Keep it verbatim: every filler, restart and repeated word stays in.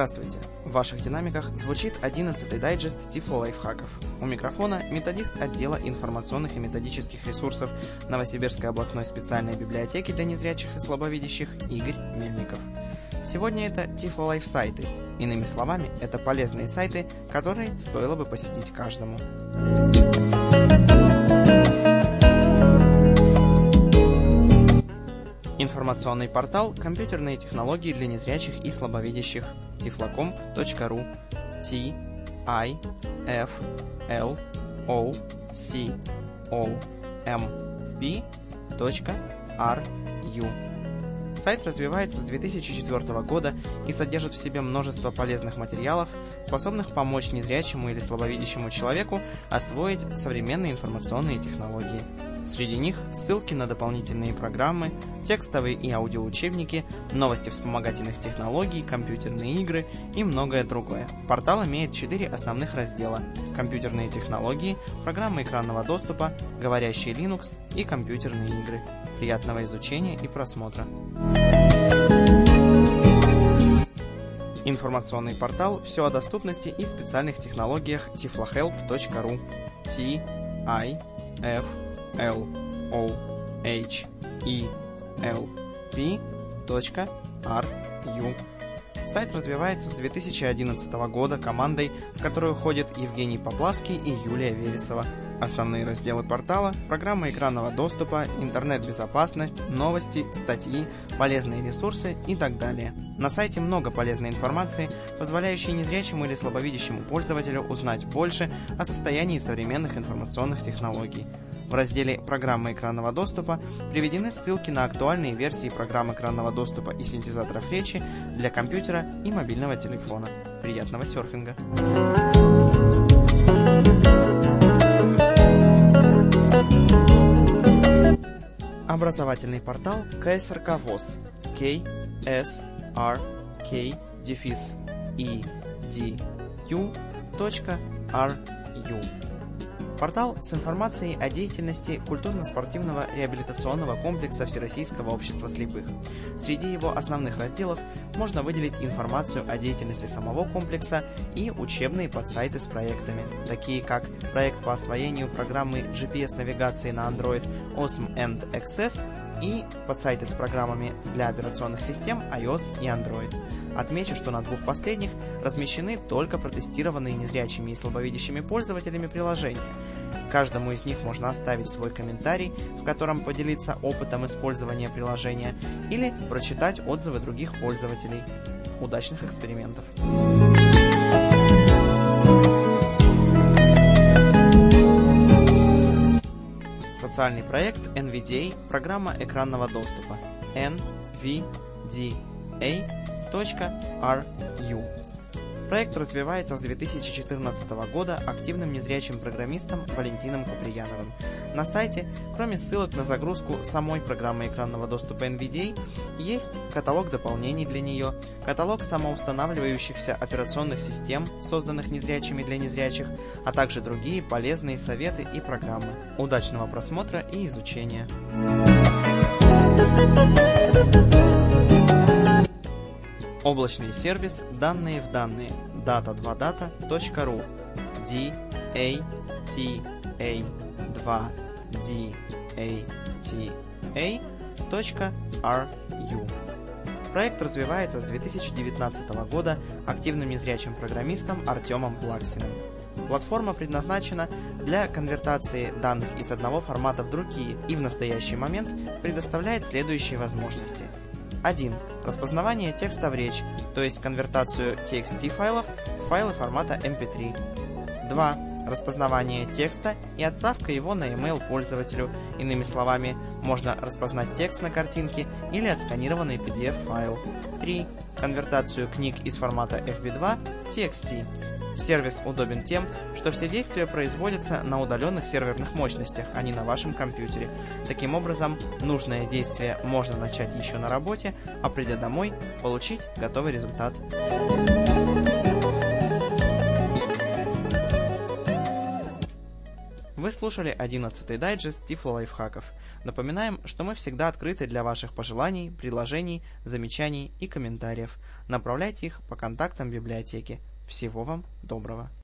Здравствуйте! В ваших динамиках звучит одиннадцатый дайджест Тифло лайфхаков. У микрофона методист отдела информационных и методических ресурсов Новосибирской областной специальной библиотеки для незрячих и слабовидящих Игорь Мельников. Сегодня это Тифло лайф сайты. Иными словами, это полезные сайты, которые стоило бы посетить каждому. Информационный портал «Компьютерные технологии для незрячих и слабовидящих» тифлокомп точка ру ти ай эф эл о си о эм пи точка ар ю. Сайт развивается с две тысячи четвёртого года и содержит в себе множество полезных материалов, способных помочь незрячему или слабовидящему человеку освоить современные информационные технологии. Среди них ссылки на дополнительные программы, текстовые и аудиоучебники, новости вспомогательных технологий, компьютерные игры и многое другое. Портал имеет четыре основных раздела: компьютерные технологии, программы экранного доступа, говорящий Linux и компьютерные игры. Приятного изучения и просмотра. Информационный портал «Все о доступности и специальных технологиях» тифлохелп точка ру ти ай эф эл о эйч и эл пи точка ар ю. Сайт развивается с две тысячи одиннадцатого года командой, в которую входят Евгений Поплавский и Юлия Вересова. Основные разделы портала – программы экранного доступа, интернет-безопасность, новости, статьи, полезные ресурсы и так далее. На сайте много полезной информации, позволяющей незрячему или слабовидящему пользователю узнать больше о состоянии современных информационных технологий. В разделе «Программы экранного доступа» приведены ссылки на актуальные версии программ экранного доступа и синтезаторов речи для компьютера и мобильного телефона. Приятного серфинга! Образовательный портал ка эс эр ка ВОС кей эс ар кей и ди ю точка ар ю. Портал с информацией о деятельности культурно-спортивного реабилитационного комплекса Всероссийского общества слепых. Среди его основных разделов можно выделить информацию о деятельности самого комплекса и учебные подсайты с проектами, такие как проект по освоению программы джи пи эс-навигации на Android Awesome and Access и подсайты с программами для операционных систем iOS и Android. Отмечу, что на двух последних размещены только протестированные незрячими и слабовидящими пользователями приложения. Каждому из них можно оставить свой комментарий, в котором поделиться опытом использования приложения, или прочитать отзывы других пользователей. Удачных экспериментов! Социальный проект эн ви ди эй, программа экранного доступа эн ви ди эй точка ар ю. Проект развивается с две тысячи четырнадцатого года активным незрячим программистом Валентином Куприяновым. На сайте, кроме ссылок на загрузку самой программы экранного доступа эн ви ди эй, есть каталог дополнений для нее, каталог самоустанавливающихся операционных систем, созданных незрячими для незрячих, а также другие полезные советы и программы. Удачного просмотра и изучения! Облачный сервис «Данные в данные» дата два дата точка ру ди эй ти эй два ди эй ти эй точка ар ю. Проект развивается с две тысячи девятнадцатого года активным незрячим программистом Артемом Плаксиным. Платформа предназначена для конвертации данных из одного формата в другие и в настоящий момент предоставляет следующие возможности. один. Распознавание текста в речь, то есть конвертацию ти экс ти файлов в файлы формата эм пи три. два. Распознавание текста и отправка его на e-mail пользователю. Иными словами, можно распознать текст на картинке или отсканированный пи ди эф файл. три. Конвертацию книг из формата эф би два в ти экс ти. Сервис удобен тем, что все действия производятся на удаленных серверных мощностях, а не на вашем компьютере. Таким образом, нужное действие можно начать еще на работе, а придя домой, получить готовый результат. Вы слушали одиннадцатый дайджест Тифло-лайфхаков. Напоминаем, что мы всегда открыты для ваших пожеланий, предложений, замечаний и комментариев. Направляйте их по контактам библиотеки. Всего вам доброго!